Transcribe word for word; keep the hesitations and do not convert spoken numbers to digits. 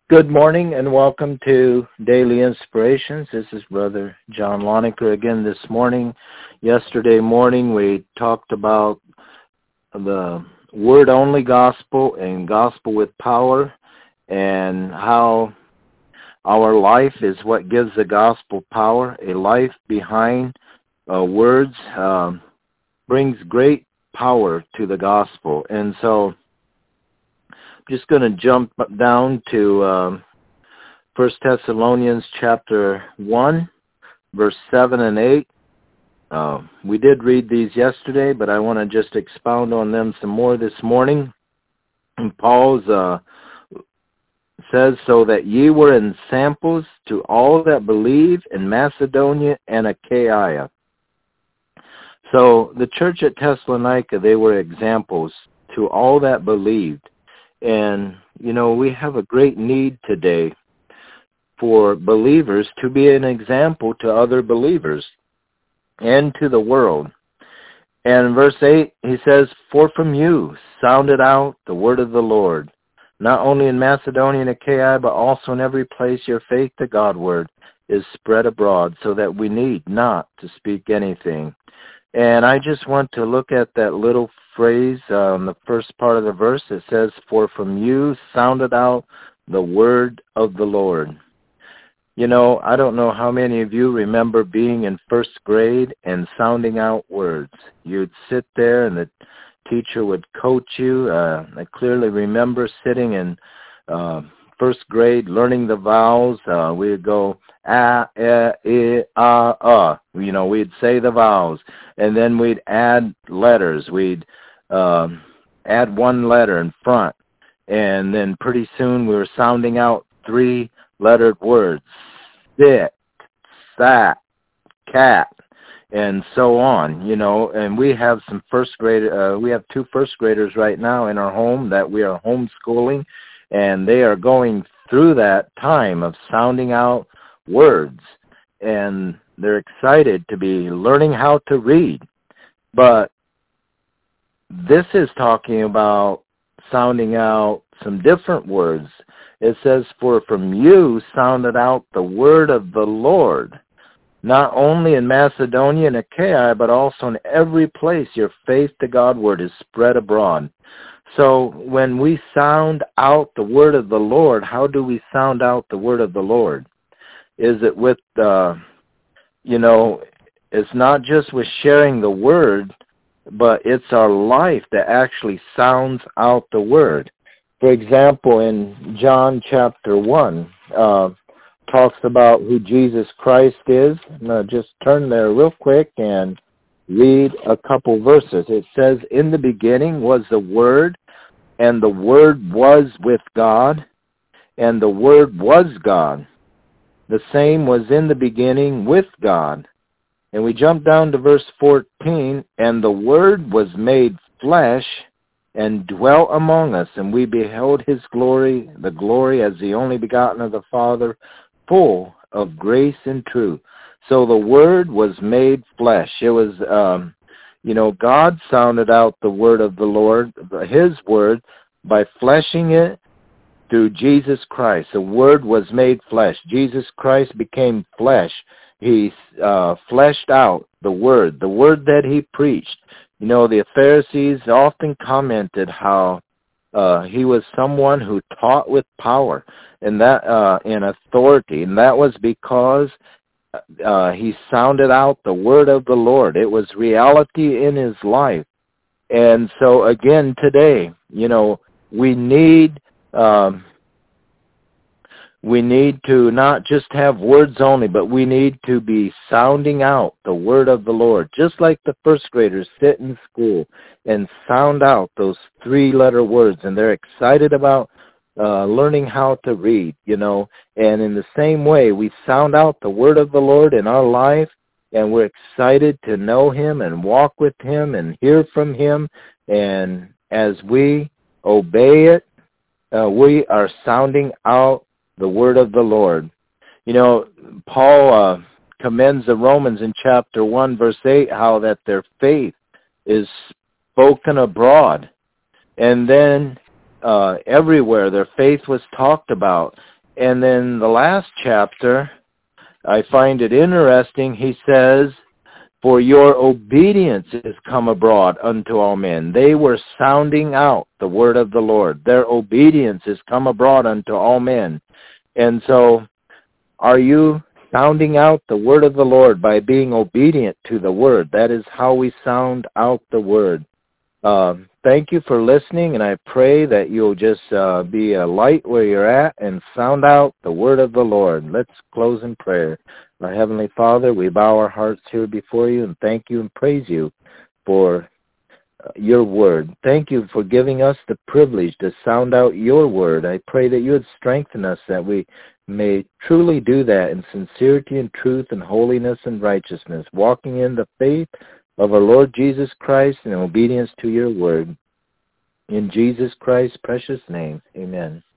Good morning and welcome to Daily Inspirations. This is Brother John Lonecker again this morning. Yesterday morning we talked about the word-only gospel and gospel with power and how our life is what gives the gospel power. A life behind uh, words um, brings great power to the gospel. And so just going to jump down to um, First Thessalonians chapter one, verse seven and eight. Uh, we did read these yesterday, but I want to just expound on them some more this morning. And Paul's uh, says, so that ye were in samples to all that believe in Macedonia and Achaia. So the church at Thessalonica, they were examples to all that believed. And, you know, we have a great need today for believers to be an example to other believers and to the world. And in verse eight, he says, for from you sounded out the word of the Lord, not only in Macedonia and Achaia, but also in every place your faith to Godward is spread abroad, so that we need not to speak anything. And I just want to look at that little phrase on um, the first part of the verse. It says, for from you sounded out the word of the Lord. You know, I don't know how many of you remember being in first grade and sounding out words. You'd sit there and the teacher would coach you. Uh, I clearly remember sitting in uh, first grade learning the vowels. Uh, we would go, ah, eh, eh, ah, ah. You know, we'd say the vowels. And then we'd add letters. We'd um, add one letter in front. And then pretty soon we were sounding out three-lettered words. Sit, sat, cat, and so on, you know. And we have some first grade, uh, we have two first graders right now in our home that we are homeschooling, and they are going through that time of sounding out words. And they're excited to be learning how to read. But this is talking about sounding out some different words. It says, for from you sounded out the word of the Lord, not only in Macedonia and Achaia, but also in every place your faith to Godward is spread abroad. So when we sound out the word of the Lord, how do we sound out the word of the Lord? Is it with, uh, you know, it's not just with sharing the word, but it's our life that actually sounds out the word. For example, in John chapter one, uh, talks about who Jesus Christ is. Now just turn there real quick and read a couple verses. It says, in the beginning was the Word, and the Word was with God, and the Word was God. The same was in the beginning with God. And we jump down to verse fourteen, and the Word was made flesh and dwelt among us, and we beheld his glory, the glory as the only begotten of the Father, full of grace and truth. So the Word was made flesh. It was, um, you know, God sounded out the word of the Lord, his word, by fleshing it through Jesus Christ. The Word was made flesh. Jesus Christ became flesh. He uh, fleshed out the word, the word that he preached. You know, the Pharisees often commented how uh, he was someone who taught with power and that uh, and authority, and that was because uh, he sounded out the word of the Lord. It was reality in his life. And so again today, you know, we need um, we need to not just have words only, but we need to be sounding out the word of the Lord, just like the first graders sit in school and sound out those three-letter words, and they're excited about uh, learning how to read, you know. And in the same way, we sound out the word of the Lord in our life, and we're excited to know him and walk with him and hear from him. And as we obey it, uh, we are sounding out the word of the Lord. You know, Paul uh, commends the Romans in chapter one, verse eight, how that their faith is spoken abroad. And then uh, everywhere their faith was talked about. And then the last chapter, I find it interesting. He says, for your obedience is come abroad unto all men. They were sounding out the word of the Lord. Their obedience is come abroad unto all men. And so, are you sounding out the word of the Lord by being obedient to the word? That is how we sound out the word. Uh, thank you for listening, and I pray that you'll just uh, be a light where you're at and sound out the word of the Lord. Let's close in prayer. Our Heavenly Father, we bow our hearts here before you and thank you and praise you for your word. Thank you for giving us the privilege to sound out your word. I pray that you would strengthen us, that we may truly do that in sincerity and truth and holiness and righteousness, walking in the faith of our Lord Jesus Christ and obedience to your word. In Jesus Christ's precious name, amen.